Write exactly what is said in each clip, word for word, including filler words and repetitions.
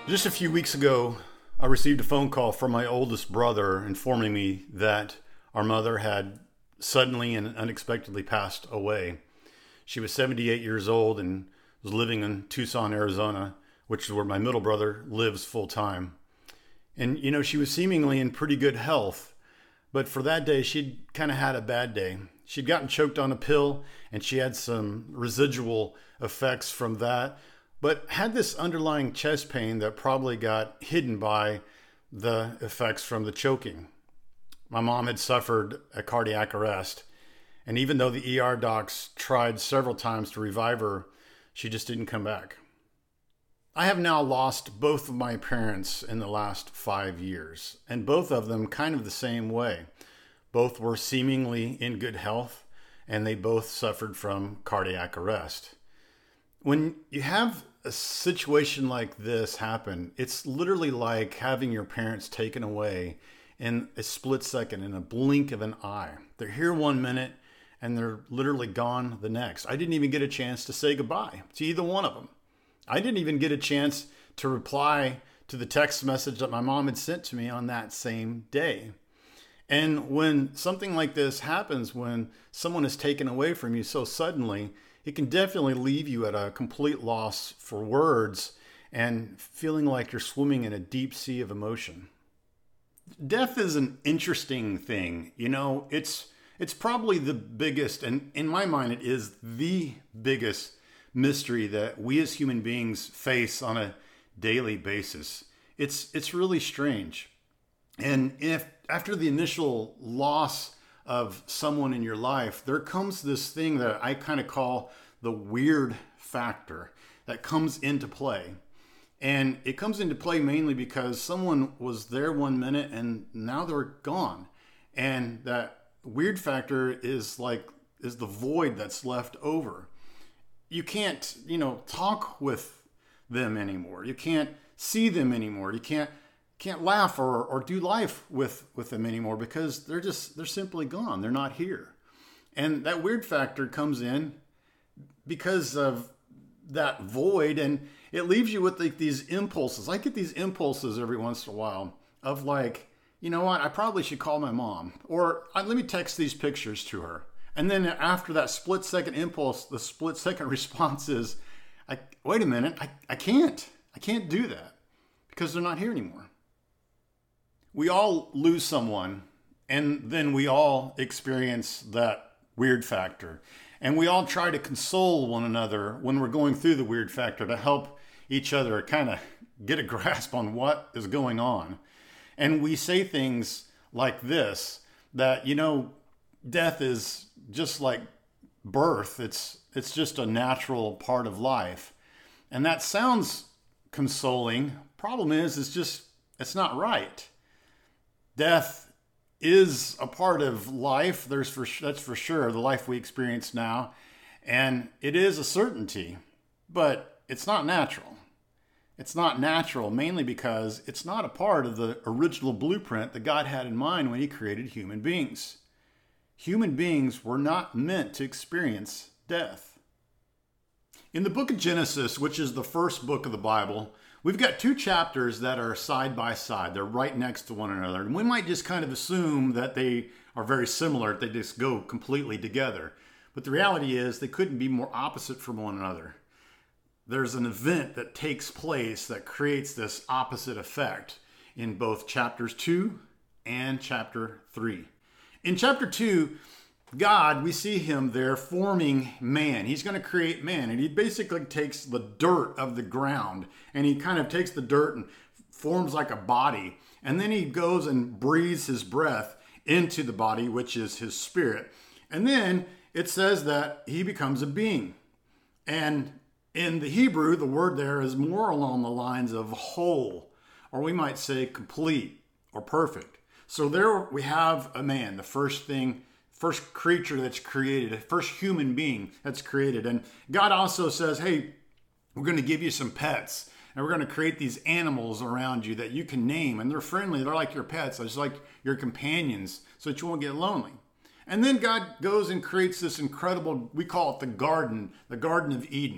Just a few weeks ago, I received a phone call from my oldest brother informing me that our mother had suddenly and unexpectedly passed away. She was seventy-eight years old and was living in Tucson, Arizona, which is where my middle brother lives full time. And, you know, she was seemingly in pretty good health, but for that day, she'd kind of had a bad day. She'd gotten choked on a pill and she had some residual effects from that, but had this underlying chest pain that probably got hidden by the effects from the choking. My mom had suffered a cardiac arrest, and even though the E R docs tried several times to revive her, she just didn't come back. I have now lost both of my parents in the last five years, and both of them kind of the same way. Both were seemingly in good health, and they both suffered from cardiac arrest. When you have a situation like this happen, it's literally like having your parents taken away in a split second, in a blink of an eye. They're here one minute and they're literally gone the next. I didn't even get a chance to say goodbye to either one of them. I didn't even get a chance to reply to the text message that my mom had sent to me on that same day. And when something like this happens, when someone is taken away from you so suddenly, it can definitely leave you at a complete loss for words and feeling like you're swimming in a deep sea of emotion. Death is an interesting thing. You know, it's it's probably the biggest, and in my mind, it is the biggest mystery that we as human beings face on a daily basis. It's it's really strange. And if after the initial loss of someone in your life, there comes this thing that I kind of call the weird factor that comes into play. And it comes into play mainly because someone was there one minute and now they're gone. And that weird factor is like, is the void that's left over. You can't, you know, talk with them anymore. You can't see them anymore. You can't can't laugh or, or do life with, with them anymore because they're just, they're simply gone. They're not here. And that weird factor comes in because of that void, and it leaves you with like these impulses. I get these impulses every once in a while of like, you know what, I probably should call my mom, or uh, let me text these pictures to her. And then after that split second impulse, the split second response is, I, wait a minute, I, I can't, I can't do that because they're not here anymore. We all lose someone, and then we all experience that weird factor. And we all try to console one another when we're going through the weird factor to help each other kind of get a grasp on what is going on. And we say things like this, that, you know, death is just like birth. It's, it's just a natural part of life. And that sounds consoling. Problem is, it's just, it's not right. Death is a part of life. There's for that's for sure the life we experience now, and it is a certainty, but it's not natural. It's not natural mainly because it's not a part of the original blueprint that God had in mind when he created human beings. Human beings were not meant to experience death. In the book of Genesis, which is the first book of the Bible, we've got two chapters that are side by side. They're right next to one another. And we might just kind of assume that they are very similar. They just go completely together. But the reality is they couldn't be more opposite from one another. There's an event that takes place that creates this opposite effect in both chapters two and chapter three. In chapter two, God, we see him there forming man. He's going to create man. And he basically takes the dirt of the ground and he kind of takes the dirt and forms like a body. And then he goes and breathes his breath into the body, which is his spirit. And then it says that he becomes a being. And in the Hebrew, the word there is more along the lines of whole, or we might say complete or perfect. So there we have a man, the first thing first creature that's created, the first human being that's created. And God also says, hey, we're going to give you some pets. And we're going to create these animals around you that you can name. And they're friendly. They're like your pets. They're just like your companions so that you won't get lonely. And then God goes and creates this incredible, we call it the garden, the Garden of Eden.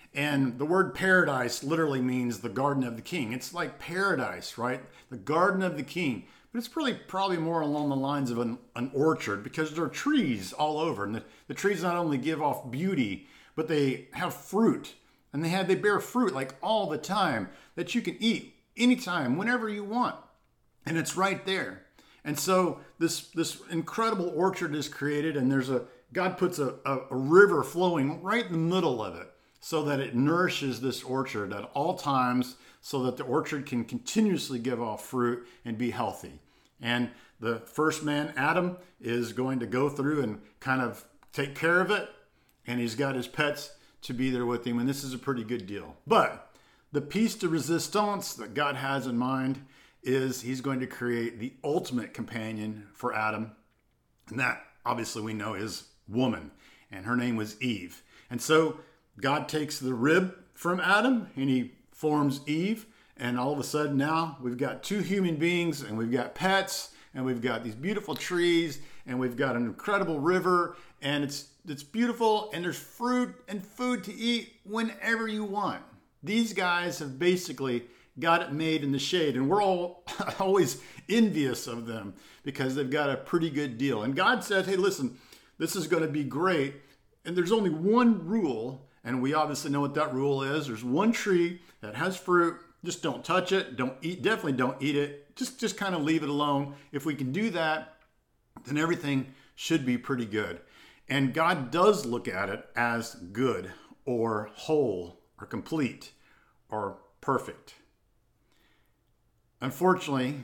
And the word paradise literally means the garden of the king. It's like paradise, right? The garden of the king. But it's really probably more along the lines of an, an orchard, because there are trees all over. And the, the trees not only give off beauty, but they have fruit. And they have they bear fruit like all the time that you can eat anytime, whenever you want. And it's right there. And so this this incredible orchard is created, and there's a God puts a, a, a river flowing right in the middle of it, so that it nourishes this orchard at all times, so that the orchard can continuously give off fruit and be healthy. And the first man, Adam, is going to go through and kind of take care of it, and he's got his pets to be there with him, and this is a pretty good deal. But the piece de resistance that God has in mind is he's going to create the ultimate companion for Adam, and that obviously we know is woman, and her name was Eve. And so God takes the rib from Adam and he forms Eve, and all of a sudden now we've got two human beings, and we've got pets, and we've got these beautiful trees, and we've got an incredible river, and it's it's beautiful, and there's fruit and food to eat whenever you want. These guys have basically got it made in the shade, and we're all always envious of them because they've got a pretty good deal. And God said, hey, listen, this is going to be great, and there's only one rule, and we obviously know what that rule is. There's one tree that has fruit. Just don't touch it. Don't eat. Definitely don't eat it. Just, just kind of leave it alone. If we can do that, then everything should be pretty good. And God does look at it as good or whole or complete or perfect. Unfortunately,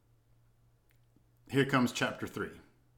here comes chapter three.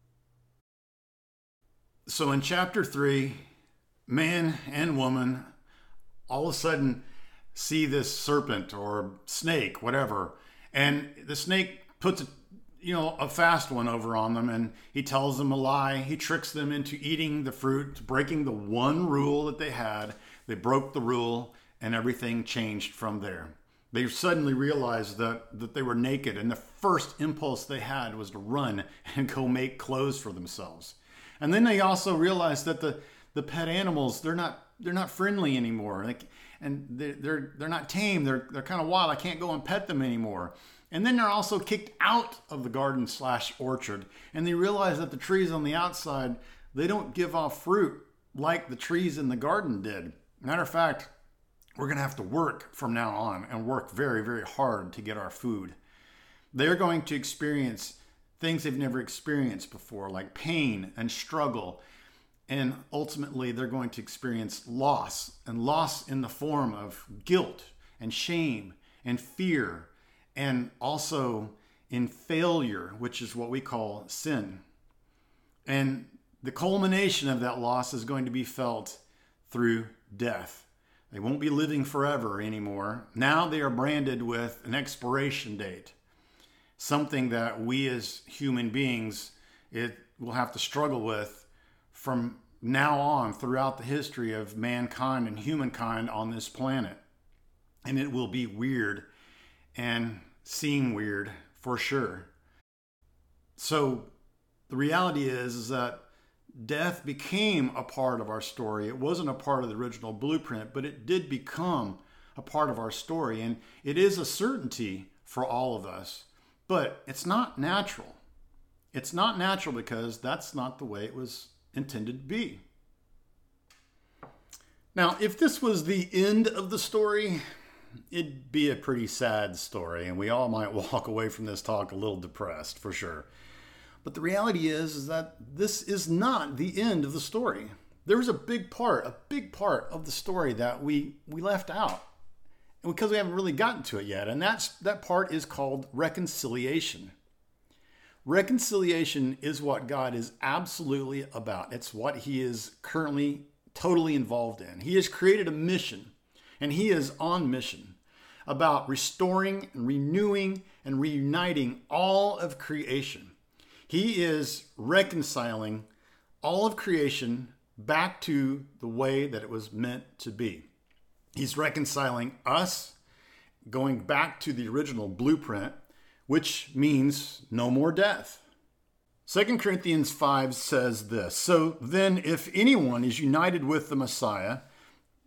So in chapter three, man and woman all of a sudden see this serpent or snake, whatever, and the snake puts a, you know, a fast one over on them, and he tells them a lie. He tricks them into eating the fruit, breaking the one rule that they had. They broke the rule, and everything changed from there. They suddenly realized that, that they were naked, and the first impulse they had was to run and go make clothes for themselves. And then they also realized that the, the pet animals, they're not they're not friendly anymore. Like, and they're, they're they're not tame. They're they're kind of wild. I can't go and pet them anymore. And then they're also kicked out of the garden slash orchard, and they realize that the trees on the outside, they don't give off fruit like the trees in the garden did. Matter of fact, we're going to have to work from now on, and work very, very hard to get our food. They're going to experience things they've never experienced before, like pain and struggle. And ultimately, they're going to experience loss, and loss in the form of guilt and shame and fear, and also in failure, which is what we call sin. And the culmination of that loss is going to be felt through death. They won't be living forever anymore. Now they are branded with an expiration date, something that we as human beings it will have to struggle with from now on throughout the history of mankind and humankind on this planet. And it will be weird and seem weird for sure. So the reality is, is that death became a part of our story. It wasn't a part of the original blueprint, but it did become a part of our story. And it is a certainty for all of us, but it's not natural. It's not natural because that's not the way it was intended to be. Now, if this was the end of the story, it'd be a pretty sad story, and we all might walk away from this talk a little depressed, for sure. But the reality is, is that this is not the end of the story. There was a big part, a big part of the story that we, we left out, and because we haven't really gotten to it yet, and that's that part is called reconciliation. Reconciliation is what God is absolutely about. It's what he is currently totally involved in. He has created a mission, and he is on mission about restoring and renewing and reuniting all of creation. He is reconciling all of creation back to the way that it was meant to be. He's reconciling us, going back to the original blueprint, which means no more death. Second Corinthians five says this, "So then if anyone is united with the Messiah,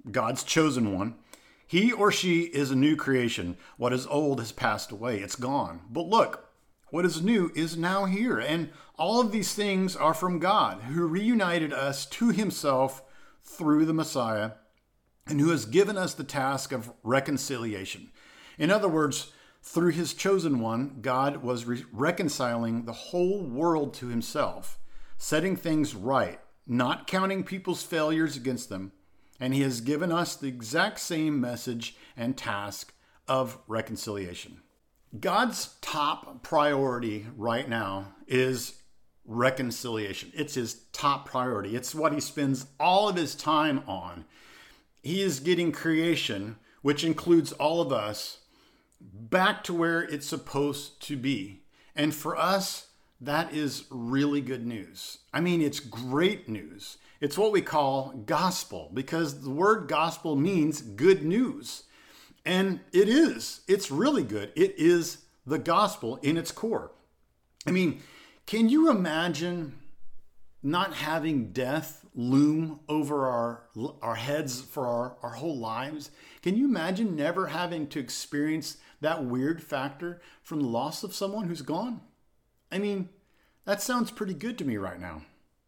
God's chosen one. He or she is a new creation. What is old has passed away. It's gone. But look, what is new is now here. And all of these things are from God, who reunited us to himself through the Messiah, and who has given us the task of reconciliation. In other words, through his chosen one, God was re- reconciling the whole world to himself, setting things right, not counting people's failures against them. And he has given us the exact same message and task of reconciliation. God's top priority right now is reconciliation. It's his top priority. It's what he spends all of his time on. He is getting creation, which includes all of us, back to where it's supposed to be. And for us, that is really good news. I mean, it's great news. It's what we call gospel, because the word gospel means good news. And it is. It's really good. It is the gospel in its core. I mean, can you imagine not having death loom over our, our heads for our, our whole lives? Can you imagine never having to experience that weird factor from the loss of someone who's gone? I mean, that sounds pretty good to me right now.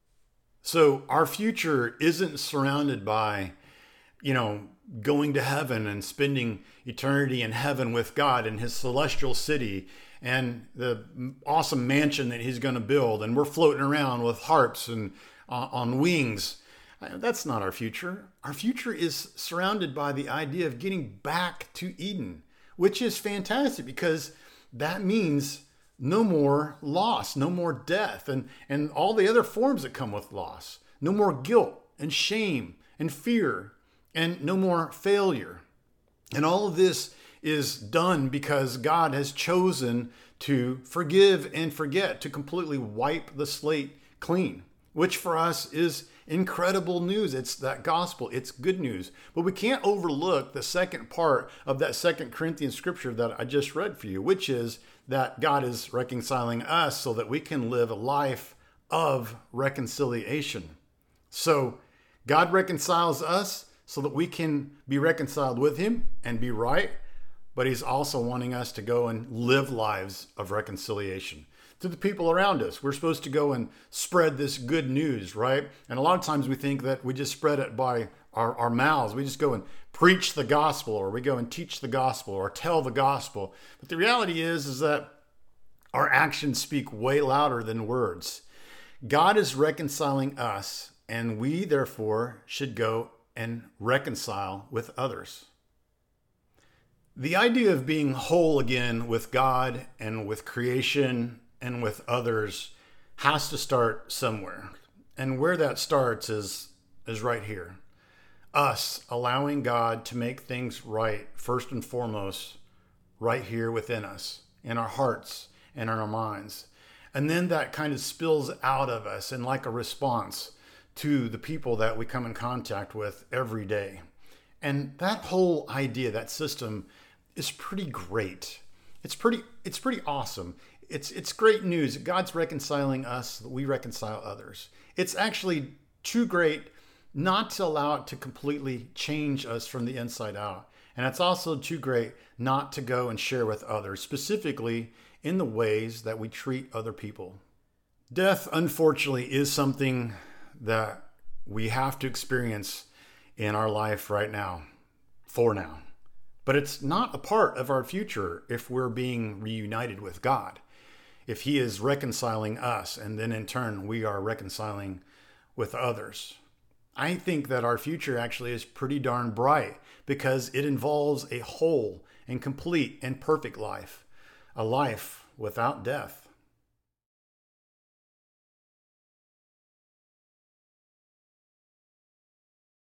So our future isn't surrounded by, you know, going to heaven and spending eternity in heaven with God in his celestial city and the awesome mansion that he's going to build. And we're floating around with harps and uh, on wings. That's not our future. Our future is surrounded by the idea of getting back to Eden, which is fantastic because that means no more loss, no more death, and, and all the other forms that come with loss. No more guilt and shame and fear, and no more failure. And all of this is done because God has chosen to forgive and forget, to completely wipe the slate clean, which for us is incredible news. It's that gospel. It's good news. But we can't overlook the second part of that Second Corinthians scripture that I just read for you, which is that God is reconciling us so that we can live a life of reconciliation. So God reconciles us so that we can be reconciled with him and be right, but he's also wanting us to go and live lives of reconciliation to the people around us. We're supposed to go and spread this good news, right? And a lot of times we think that we just spread it by our, our mouths. We just go and preach the gospel, or we go and teach the gospel, or tell the gospel. But the reality is, is that our actions speak way louder than words. God is reconciling us, and we therefore should go and reconcile with others. The idea of being whole again with God and with creation and with others has to start somewhere. And where that starts is, is right here. Us allowing God to make things right, first and foremost, right here within us, in our hearts and in our minds. And then that kind of spills out of us in like a response to the people that we come in contact with every day. And that whole idea, that system is pretty great. It's pretty, it's pretty awesome. It's, it's great news. God's reconciling us so that we reconcile others. It's actually too great not to allow it to completely change us from the inside out. And it's also too great not to go and share with others, specifically in the ways that we treat other people. Death, unfortunately, is something that we have to experience in our life right now, for now. But it's not a part of our future if we're being reunited with God. If he is reconciling us, and then in turn we are reconciling with others. I think that our future actually is pretty darn bright because it involves a whole and complete and perfect life, a life without death.